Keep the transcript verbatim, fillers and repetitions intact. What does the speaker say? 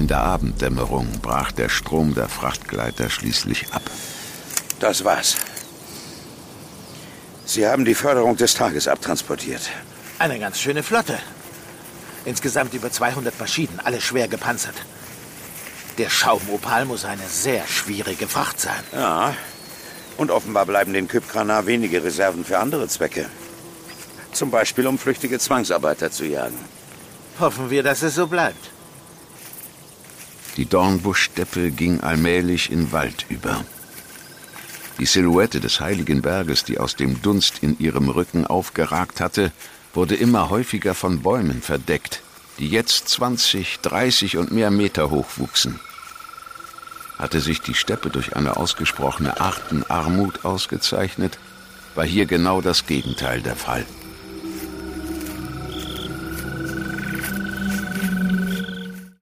In der Abenddämmerung brach der Strom der Frachtgleiter schließlich ab. Das war's. Sie haben die Förderung des Tages abtransportiert. Eine ganz schöne Flotte. Insgesamt über zweihundert Maschinen, alle schwer gepanzert. Der Schaumopal muss eine sehr schwierige Fracht sein. Ja, und offenbar bleiben den Kypkranar wenige Reserven für andere Zwecke. Zum Beispiel, um flüchtige Zwangsarbeiter zu jagen. Hoffen wir, dass es so bleibt. Die Dornbuschsteppe ging allmählich in Wald über. Die Silhouette des heiligen Berges, die aus dem Dunst in ihrem Rücken aufgeragt hatte, wurde immer häufiger von Bäumen verdeckt, die jetzt zwanzig, dreißig und mehr Meter hoch wuchsen. Hatte sich die Steppe durch eine ausgesprochene Artenarmut ausgezeichnet, war hier genau das Gegenteil der Fall.